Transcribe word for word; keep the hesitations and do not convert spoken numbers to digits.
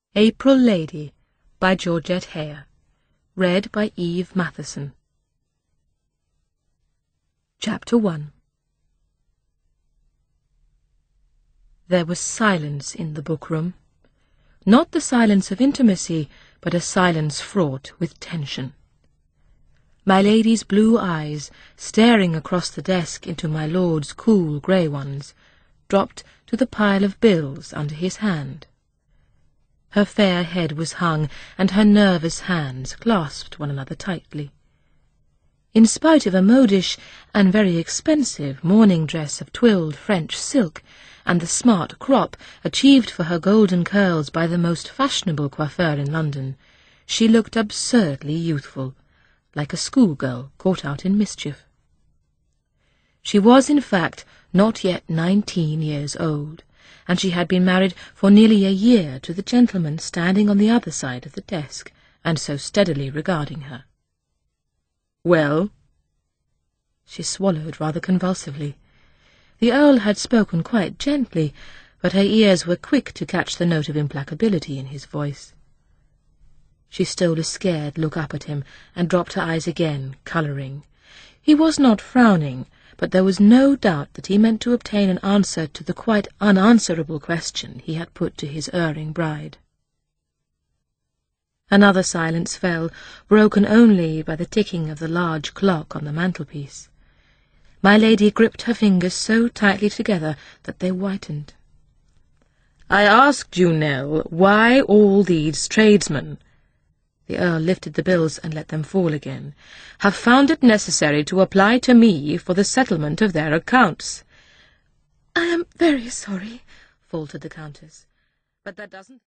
April Lady by Georgette Heyer. Read by Eve Matheson. Chapter one. There was silence in the book-room. Not the silence of intimacy, but a silence fraught with tension. My lady's blue eyes, staring across the desk into my lord's cool grey ones, dropped to the pile of bills under his hand. Her fair head was hung, and her nervous hands clasped one another tightly. In spite of a modish and very expensive morning dress of twilled French silk, and the smart crop achieved for her golden curls by the most fashionable coiffeur in London, she looked absurdly youthful, like a schoolgirl caught out in mischief. She was, in fact, not yet nineteen years old, and she had been married for nearly a year to the gentleman standing on the other side of the desk, and so steadily regarding her. "Well?" She swallowed rather convulsively. The Earl had spoken quite gently, but her ears were quick to catch the note of implacability in his voice. She stole a scared look up at him, and dropped her eyes again, colouring. He was not frowning, but there was no doubt that he meant to obtain an answer to the quite unanswerable question he had put to his erring bride. Another silence fell, broken only by the ticking of the large clock on the mantelpiece. My lady gripped her fingers so tightly together that they whitened. "I asked you, Nell, why all these tradesmen," the Earl lifted the bills and let them fall again, "have found it necessary to apply to me for the settlement of their accounts." "I am very sorry," faltered the Countess, "but that doesn't